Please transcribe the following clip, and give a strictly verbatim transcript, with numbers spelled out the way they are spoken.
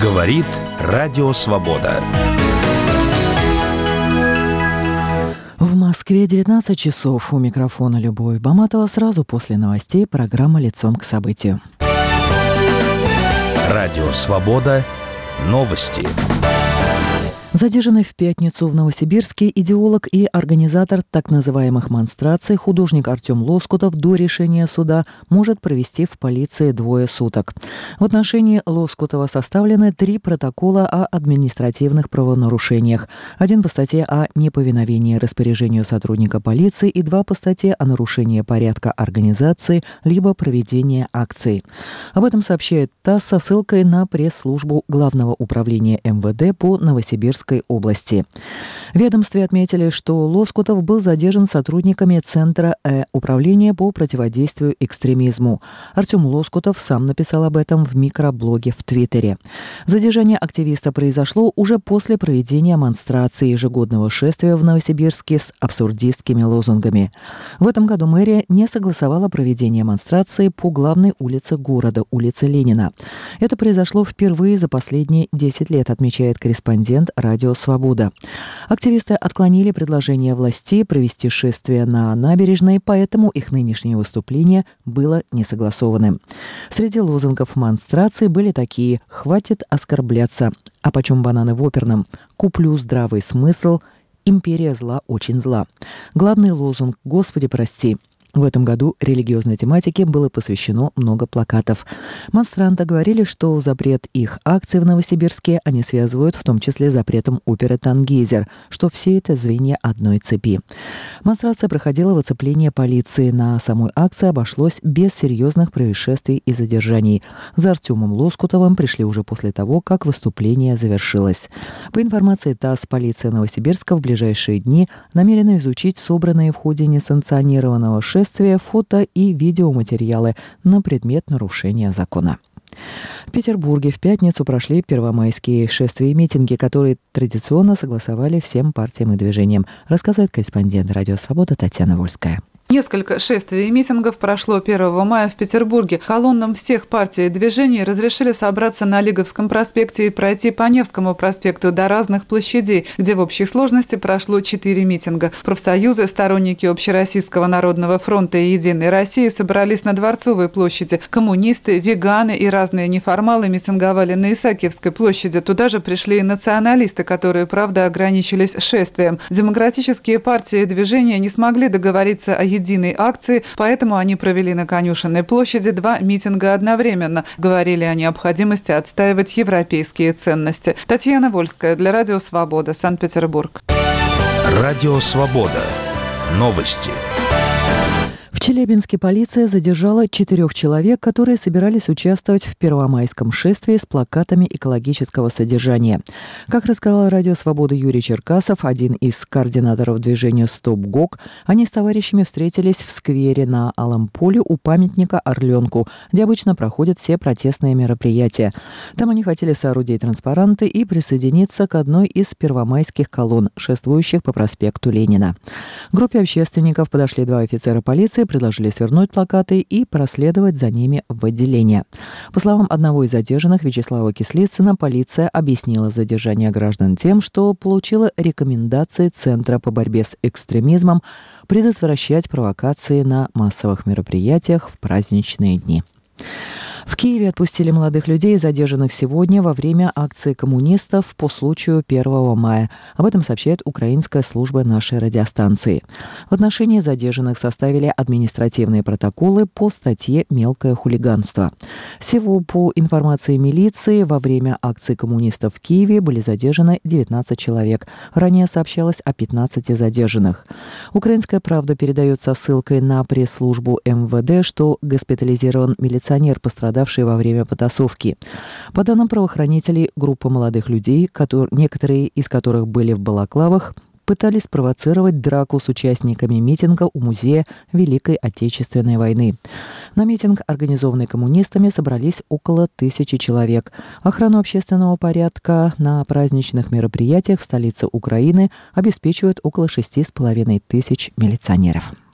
Говорит Радио Свобода. В Москве девятнадцать часов. У микрофона Любовь Баматова. Сразу после новостей программа «Лицом к событию». Радио Свобода. Новости. Задержанный в пятницу в Новосибирске идеолог и организатор так называемых монстраций художник Артем Лоскутов до решения суда может провести в полиции двое суток. В отношении Лоскутова составлены три протокола о административных правонарушениях. Один по статье о неповиновении распоряжению сотрудника полиции и два по статье о нарушении порядка организации либо проведения акций. Об этом сообщает ТАСС со ссылкой на пресс-службу Главного управления эм вэ дэ по Новосибирской области. В ведомстве отметили, что Лоскутов был задержан сотрудниками Центра Э управления по противодействию экстремизму. Артем Лоскутов сам написал об этом в микроблоге в Твиттере. Задержание активиста произошло уже после проведения монстрации ежегодного шествия в Новосибирске с абсурдистскими лозунгами. В этом году мэрия не согласовала проведение монстрации по главной улице города, улице Ленина. Это произошло впервые за последние десять лет, отмечает корреспондент «Радио Свобода». Активисты отклонили предложение властей провести шествие на набережной, поэтому их нынешнее выступление было несогласованным. Среди лозунгов монстрации были такие: «Хватит оскорбляться», «А почем бананы в оперном?», «Куплю здравый смысл», «Империя зла очень зла». Главный лозунг «Господи, прости». В этом году религиозной тематике было посвящено много плакатов. Монстранты говорили, что запрет их акций в Новосибирске они связывают в том числе с запретом оперы «Тангейзер», что все это звенья одной цепи. Монстрация проходила в оцеплении полиции. На самой акции обошлось без серьезных происшествий и задержаний. За Артемом Лоскутовым пришли уже после того, как выступление завершилось. По информации ТАСС, полиция Новосибирска в ближайшие дни намерена изучить собранные в ходе несанкционированного шествия фото и видеоматериалы на предмет нарушения закона. В Петербурге в пятницу прошли первомайские шествия и митинги, которые традиционно согласовали всем партиям и движениям, рассказывает корреспондент «Радио Свобода» Татьяна Вольская. Несколько шествий и митингов прошло первого мая в Петербурге. Колоннам всех партий и движений разрешили собраться на Лиговском проспекте и пройти по Невскому проспекту до разных площадей, где в общей сложности прошло четыре митинга. Профсоюзы, сторонники Общероссийского народного фронта и Единой России собрались на Дворцовой площади. Коммунисты, веганы и разные неформалы митинговали на Исаакиевской площади. Туда же пришли и националисты, которые, правда, ограничились шествием. Демократические партии и движения не смогли договориться о единой акции, поэтому они провели на Конюшенной площади два митинга одновременно. Говорили о необходимости отстаивать европейские ценности. Татьяна Вольская для Радио Свобода, Санкт-Петербург. Радио Свобода. Новости. В Челябинске полиция задержала четырех человек, которые собирались участвовать в первомайском шествии с плакатами экологического содержания. Как рассказал Радио Свобода Юрий Черкасов, один из координаторов движения «Стоп ГОК», они с товарищами встретились в сквере на Алом поле у памятника Орленку, где обычно проходят все протестные мероприятия. Там они хотели соорудить транспаранты и присоединиться к одной из первомайских колонн, шествующих по проспекту Ленина. К группе общественников подошли два офицера полиции, предложили свернуть плакаты и проследовать за ними в отделение. По словам одного из задержанных, Вячеслава Кислицына, полиция объяснила задержание граждан тем, что получила рекомендации Центра по борьбе с экстремизмом предотвращать провокации на массовых мероприятиях в праздничные дни. В Киеве отпустили молодых людей, задержанных сегодня во время акции коммунистов по случаю первого мая. Об этом сообщает украинская служба нашей радиостанции. В отношении задержанных составили административные протоколы по статье «Мелкое хулиганство». Всего, по информации милиции, во время акции коммунистов в Киеве были задержаны девятнадцать человек. Ранее сообщалось о пятнадцати задержанных. «Украинская правда» передает со ссылкой на пресс-службу эм вэ дэ, что госпитализирован милиционер, пострадавший во время потасовки. По данным правоохранителей, группа молодых людей, которые, некоторые из которых были в балаклавах, пытались спровоцировать драку с участниками митинга у музея Великой Отечественной войны. На митинг, организованный коммунистами, собрались около тысячи человек. Охрану общественного порядка на праздничных мероприятиях в столице Украины обеспечивают около шести с половиной тысяч милиционеров.